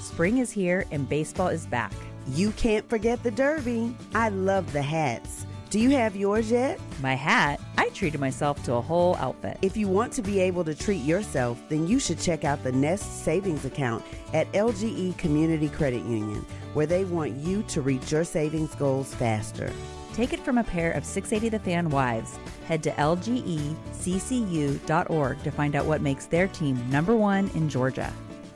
Spring is here and baseball is back. You can't forget the Derby. I love the hats. Do you have yours yet? My hat? I treated myself to a whole outfit. If you want to be able to treat yourself, then you should check out the Nest Savings Account at LGE Community Credit Union, where they want you to reach your savings goals faster. Take it from a pair of 680 The Fan wives. Head to lgeccu.org to find out what makes their team #1 in Georgia.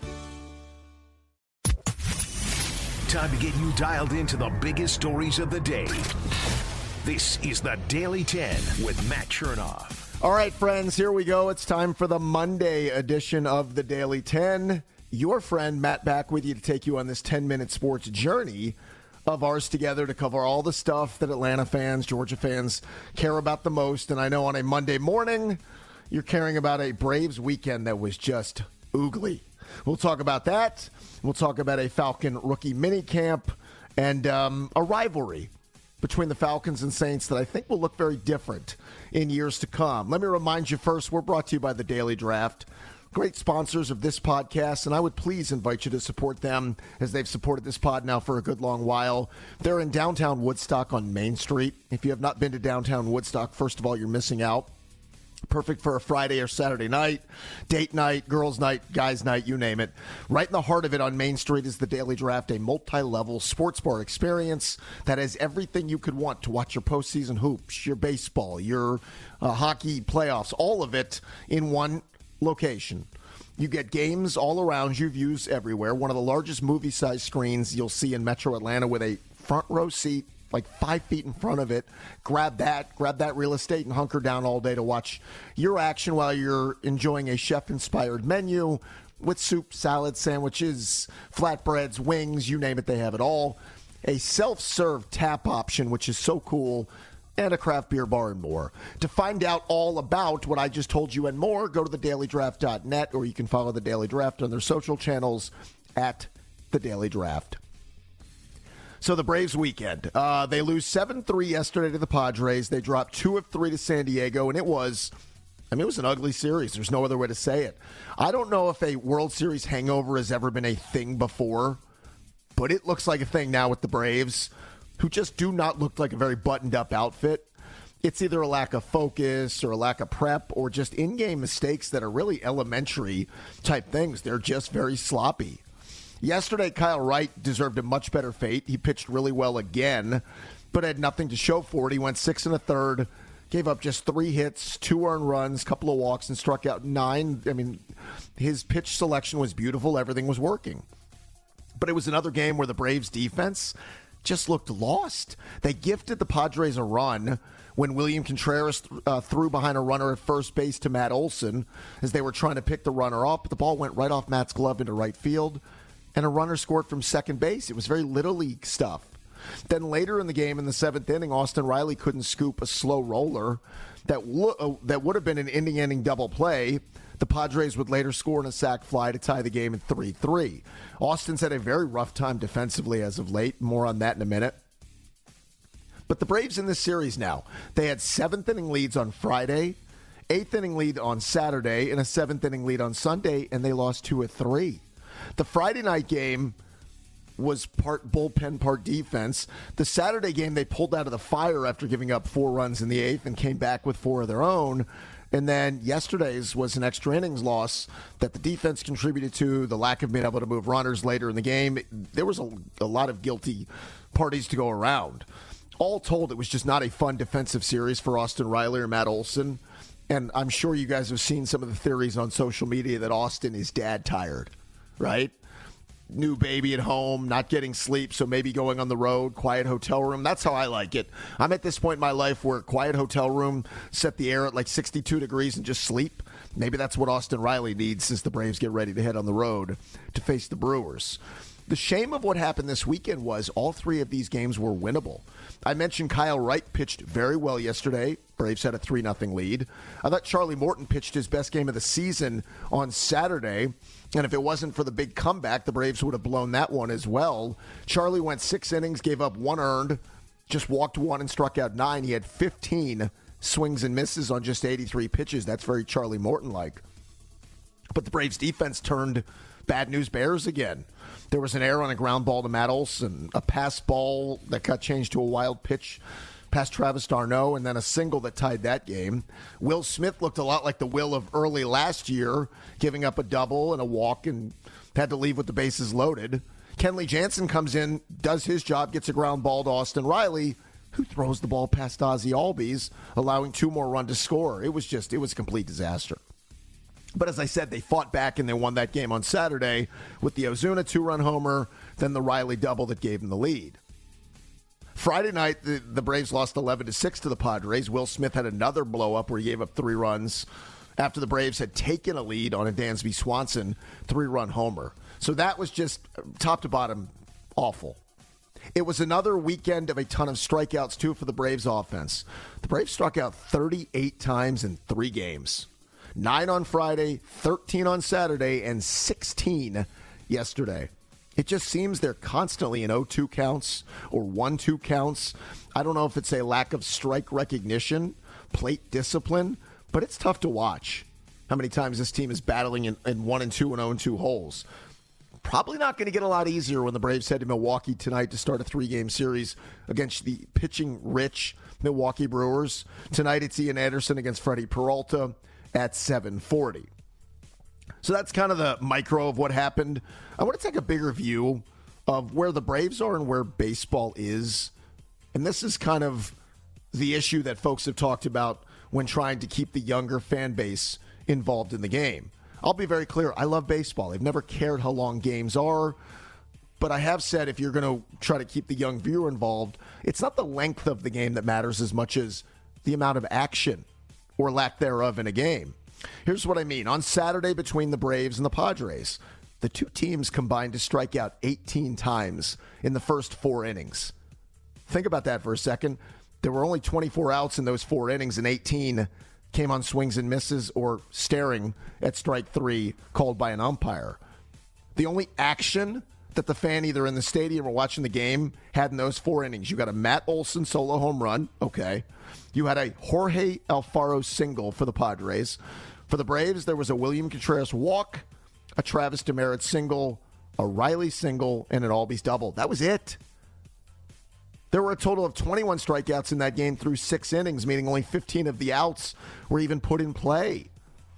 Time to get you dialed into the biggest stories of the day. This is the Daily 10 with Matt Chernoff. All right, friends, here we go. It's time for the Monday edition of the Daily 10. Your friend Matt back with you to take you on this 10-minute sports journey of ours together to cover all the stuff that Atlanta fans, Georgia fans care about the most. And I know on a Monday morning, you're caring about a Braves weekend that was just oogly. We'll talk about that. We'll talk about a Falcon rookie minicamp and a rivalry between the Falcons and Saints that I think will look very different in years to come. Let me remind you first, we're brought to you by the Daily Draft. Great sponsors of this podcast, and I would please invite you to support them as they've supported this pod now for a good long while. They're in downtown Woodstock on Main Street. If you have not been to downtown Woodstock, first of all, you're missing out. Perfect for a Friday or Saturday night, date night, girls' night, guys' night, you name it. Right in the heart of it on Main Street is the Daily Draft, a multi-level sports bar experience that has everything you could want to watch your postseason hoops, your baseball, your hockey playoffs, all of it in one location. You get games all around you, views everywhere. One of the largest movie-sized screens you'll see in Metro Atlanta with a front row seat, like 5 feet in front of it. Grab that real estate and hunker down all day to watch your action while you're enjoying a chef-inspired menu with soup, salad, sandwiches, flatbreads, wings, you name it, they have it all. A self-serve tap option, which is so cool, and a craft beer bar and more. To find out all about what I just told you and more, go to thedailydraft.net, or you can follow The Daily Draft on their social channels at The Daily Draft. So the Braves weekend, they lose 7-3 yesterday to the Padres. They dropped 2 of 3 to San Diego, and it was an ugly series. There's no other way to say it. I don't know if a World Series hangover has ever been a thing before, but it looks like a thing now with the Braves, who just do not look like a very buttoned-up outfit. It's either a lack of focus or a lack of prep or just in-game mistakes that are really elementary type things. They're just very sloppy. Yesterday, Kyle Wright deserved a much better fate. He pitched really well again, but had nothing to show for it. He went 6 1/3, gave up just 3 hits, 2 earned runs, couple of walks, and struck out 9. I mean, his pitch selection was beautiful. Everything was working. But it was another game where the Braves defense just looked lost. They gifted the Padres a run when William Contreras threw behind a runner at first base to Matt Olson as they were trying to pick the runner off. But the ball went right off Matt's glove into right field, and a runner scored from second base. It was very Little League stuff. Then later in the game, in the 7th inning, Austin Riley couldn't scoop a slow roller that would have been an inning-ending double play. The Padres would later score in a sac fly to tie the game at 3-3. Austin's had a very rough time defensively as of late. More on that in a minute. But the Braves in this series now, they had 7th-inning leads on Friday, 8th-inning lead on Saturday, and a 7th-inning lead on Sunday, and they lost 2 of 3. The Friday night game was part bullpen, part defense. The Saturday game, they pulled out of the fire after giving up 4 runs in the 8th and came back with 4 of their own. And then yesterday's was an extra innings loss that the defense contributed to, the lack of being able to move runners later in the game. There was a lot of guilty parties to go around. All told, it was just not a fun defensive series for Austin Riley or Matt Olson. And I'm sure you guys have seen some of the theories on social media that Austin is dad tired, right? New baby at home, not getting sleep, so maybe going on the road, quiet hotel room. That's how I like it. I'm at this point in my life where quiet hotel room, set the air at like 62 degrees and just sleep. Maybe that's what Austin Riley needs as the Braves get ready to head on the road to face the Brewers. The shame of what happened this weekend was all 3 of these games were winnable. I mentioned Kyle Wright pitched very well yesterday. Braves had a 3-0 lead. I thought Charlie Morton pitched his best game of the season on Saturday. And if it wasn't for the big comeback, the Braves would have blown that one as well. Charlie went 6 innings, gave up 1 earned, just walked 1 and struck out 9. He had 15 swings and misses on just 83 pitches. That's very Charlie Morton-like. But the Braves defense turned bad news bears again. There was an error on a ground ball to Matt Olson, a pass ball that got changed to a wild pitch past Travis d'Arnaud, and then a single that tied that game. Will Smith looked a lot like the Will of early last year, giving up a double and a walk and had to leave with the bases loaded. Kenley Jansen comes in, does his job, gets a ground ball to Austin Riley, who throws the ball past Ozzie Albies, allowing 2 more runs to score. It was a complete disaster. But as I said, they fought back and they won that game on Saturday with the Ozuna 2-run homer, then the Riley double that gave them the lead. Friday night, the Braves lost 11-6 to the Padres. Will Smith had another blow-up where he gave up 3 runs after the Braves had taken a lead on a Dansby Swanson 3-run homer. So that was just top to bottom awful. It was another weekend of a ton of strikeouts, too, for the Braves offense. The Braves struck out 38 times in 3 games. 9 on Friday, 13 on Saturday, and 16 yesterday. It just seems they're constantly in 0-2 counts or 1-2 counts. I don't know if it's a lack of strike recognition, plate discipline, but it's tough to watch how many times this team is battling in 1-2 and 0-2 holes. Probably not going to get a lot easier when the Braves head to Milwaukee tonight to start a 3-game series against the pitching-rich Milwaukee Brewers. Tonight it's Ian Anderson against Freddie Peralta at 7:40. So that's kind of the micro of what happened. I want to take a bigger view of where the Braves are and where baseball is. And this is kind of the issue that folks have talked about when trying to keep the younger fan base involved in the game. I'll be very clear. I love baseball. I've never cared how long games are. But I have said if you're going to try to keep the young viewer involved, it's not the length of the game that matters as much as the amount of action or lack thereof in a game. Here's what I mean. On Saturday between the Braves and the Padres, the 2 teams combined to strike out 18 times in the first 4 innings. Think about that for a second. There were only 24 outs in those 4 innings, and 18 came on swings and misses or staring at strike 3 called by an umpire. The only action that the fan either in the stadium or watching the game had in those 4 innings, you got a Matt Olson solo home run, okay. You had a Jorge Alfaro single for the Padres. For the Braves, there was a William Contreras walk, a Travis Demeritte single, a Riley single, and an Albies double. That was it. There were a total of 21 strikeouts in that game through 6 innings, meaning only 15 of the outs were even put in play.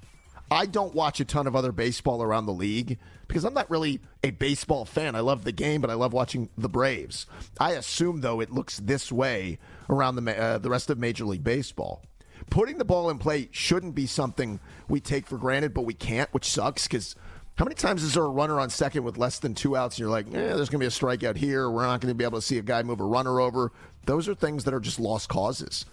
I don't watch a ton of other baseball around the league because I'm not really a baseball fan. I love the game, but I love watching the Braves. I assume, though, it looks this way around the rest of Major League Baseball. Putting the ball in play shouldn't be something we take for granted, but we can't, which sucks because how many times is there a runner on second with less than 2 outs and you're like, there's going to be a strikeout here. We're not going to be able to see a guy move a runner over. Those are things that are just lost causes.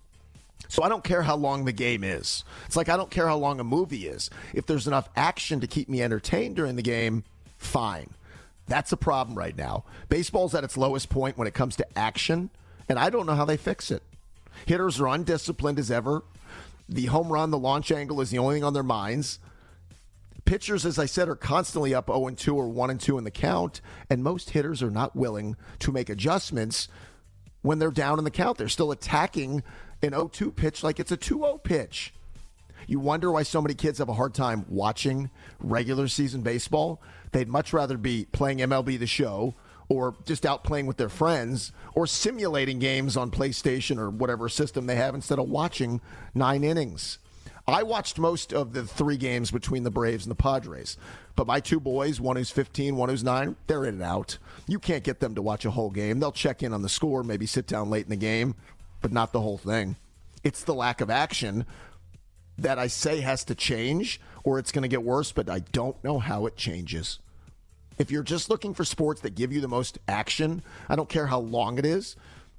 So I don't care how long the game is. It's like I don't care how long a movie is. If there's enough action to keep me entertained during the game, fine. That's a problem right now. Baseball's at its lowest point when it comes to action, and I don't know how they fix it. Hitters are undisciplined as ever. The home run, the launch angle is the only thing on their minds. Pitchers, as I said, are constantly up 0-2 or 1-2 in the count, and most hitters are not willing to make adjustments when they're down in the count. They're still attacking an 0-2 pitch like it's a 2-0 pitch. You wonder why so many kids have a hard time watching regular season baseball. They'd much rather be playing MLB The Show or just out playing with their friends or simulating games on PlayStation or whatever system they have instead of watching 9 innings. I watched most of the 3 games between the Braves and the Padres. But my 2 boys, one who's 15, one who's 9, they're in and out. You can't get them to watch a whole game. They'll check in on the score, maybe sit down late in the game, but not the whole thing. It's the lack of action that I say has to change, or it's going to get worse, but I don't know how it changes. If you're just looking for sports that give you the most action, I don't care how long it is.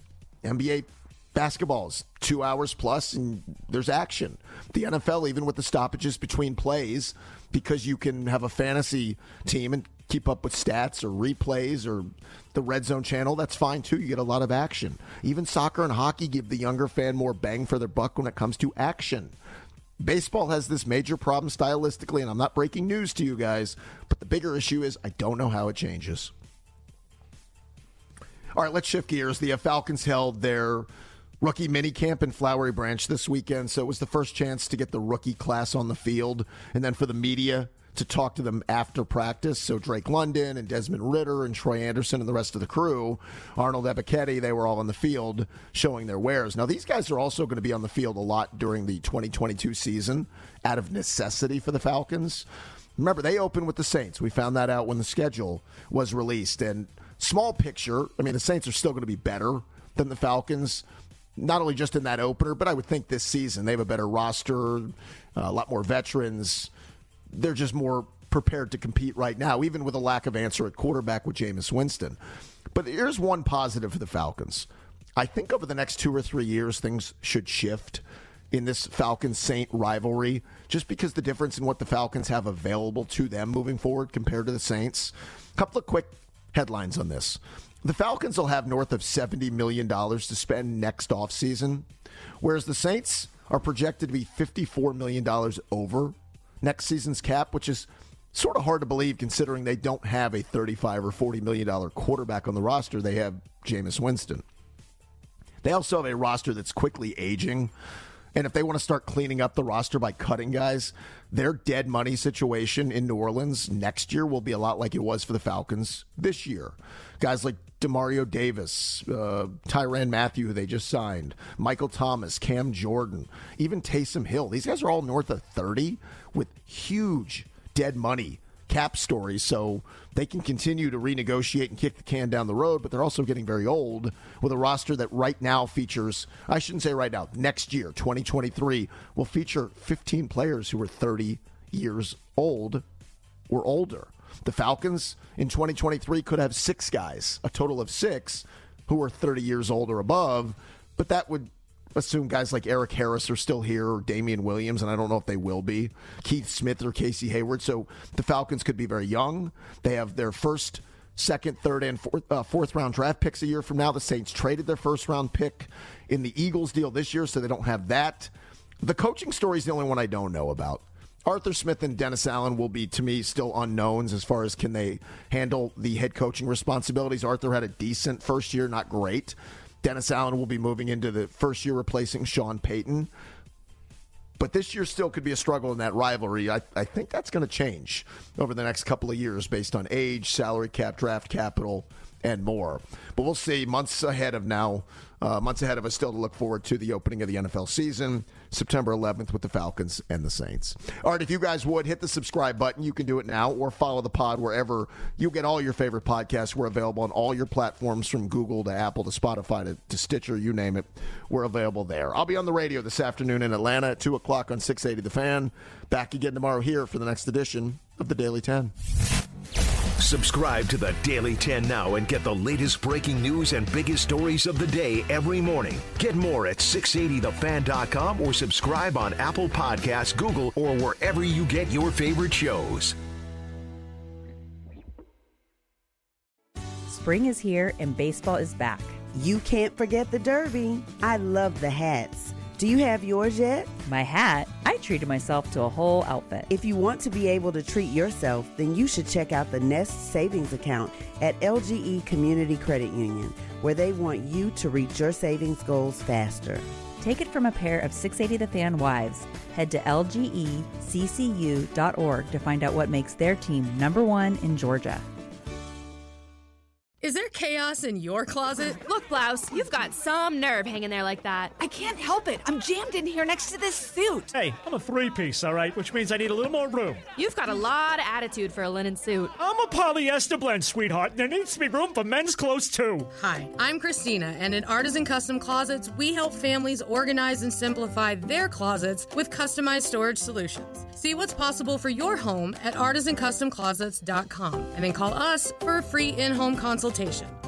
NBA basketball is 2 hours plus, and there's action. The NFL, even with the stoppages between plays, because you can have a fantasy team and keep up with stats or replays or the Red Zone channel, that's fine too. You get a lot of action. Even soccer and hockey give the younger fan more bang for their buck when it comes to action. Baseball has this major problem stylistically, and I'm not breaking news to you guys, but the bigger issue is I don't know how it changes. All right, let's shift gears. The Falcons held their rookie minicamp in Flowery Branch this weekend, so it was the first chance to get the rookie class on the field and then for the media to talk to them after practice. So Drake London and Desmond Ridder and Troy Anderson and the rest of the crew, Arnold Ebiketie, they were all on the field showing their wares. Now, these guys are also going to be on the field a lot during the 2022 season out of necessity for the Falcons. Remember, they opened with the Saints. We found that out when the schedule was released. And small picture, I mean, the Saints are still going to be better than the Falcons, not only just in that opener, but I would think this season they have a better roster, a lot more veterans. They're just more prepared to compete right now, even with a lack of answer at quarterback with Jameis Winston. But here's one positive for the Falcons. I think over the next 2 or 3 years, things should shift in this Falcons-Saint rivalry, just because the difference in what the Falcons have available to them moving forward compared to the Saints. A couple of quick headlines on this. The Falcons will have north of $70 million to spend next offseason, whereas the Saints are projected to be $54 million over next season's cap, which is sort of hard to believe considering they don't have a $35 or $40 million quarterback on the roster. They have Jameis Winston. They also have a roster that's quickly aging. And if they want to start cleaning up the roster by cutting guys, their dead money situation in New Orleans next year will be a lot like it was for the Falcons this year. Guys like Demario Davis, Tyrann Mathieu, who they just signed, Michael Thomas, Cam Jordan, even Taysom Hill. These guys are all north of 30 with huge dead money cap stories, so they can continue to renegotiate and kick the can down the road, but they're also getting very old with a roster that right now features, I shouldn't say right now, next year, 2023, will feature 15 players who are 30 years old or older. The Falcons in 2023 could have 6 guys, a total of 6, who are 30 years old or above, but that would assume guys like Eric Harris are still here, or Damian Williams, and I don't know if they will be, Keith Smith or Casey Hayward. So the Falcons could be very young. They have their first, second, third, and fourth round draft picks a year from now. The Saints traded their first round pick in the Eagles deal this year, so they don't have that. The coaching story is the only one I don't know about. Arthur Smith and Dennis Allen will be, to me, still unknowns as far as can they handle the head coaching responsibilities. Arthur had a decent first year, not great. Dennis Allen will be moving into the first year replacing Sean Payton. But this year still could be a struggle in that rivalry. I think that's going to change over the next couple of years based on age, salary cap, draft capital, and more. But we'll see. Months ahead of us still to look forward to the opening of the NFL season, September 11th with the Falcons and the Saints. All right, if you guys would, hit the subscribe button. You can do it now, or follow the pod wherever you get all your favorite podcasts. We're available on all your platforms, from Google to Apple to Spotify to Stitcher, you name it. We're available there. I'll be on the radio this afternoon in Atlanta at 2 o'clock on 680 The Fan. Back again tomorrow here for the next edition of the Daily 10. Subscribe to the Daily 10 now and get the latest breaking news and biggest stories of the day every morning. Get more at 680thefan.com or subscribe on Apple Podcasts, Google, or wherever you get your favorite shows. Spring is here and baseball is back. You can't forget the Derby. I love the hats. Do you have yours yet? My hat? I treated myself to a whole outfit. If you want to be able to treat yourself, then you should check out the Nest Savings Account at LGE Community Credit Union, where they want you to reach your savings goals faster. Take it from a pair of 680 The Fan wives. Head to lgeccu.org to find out what makes their team #1 in Georgia. Is there chaos in your closet? Look, Blouse, you've got some nerve hanging there like that. I can't help it. I'm jammed in here next to this suit. Hey, I'm a 3-piece, all right, which means I need a little more room. You've got a lot of attitude for a linen suit. I'm a polyester blend, sweetheart, and there needs to be room for men's clothes, too. Hi, I'm Christina, and at Artisan Custom Closets, we help families organize and simplify their closets with customized storage solutions. See what's possible for your home at artisancustomclosets.com, and then call us for a free in-home consultation.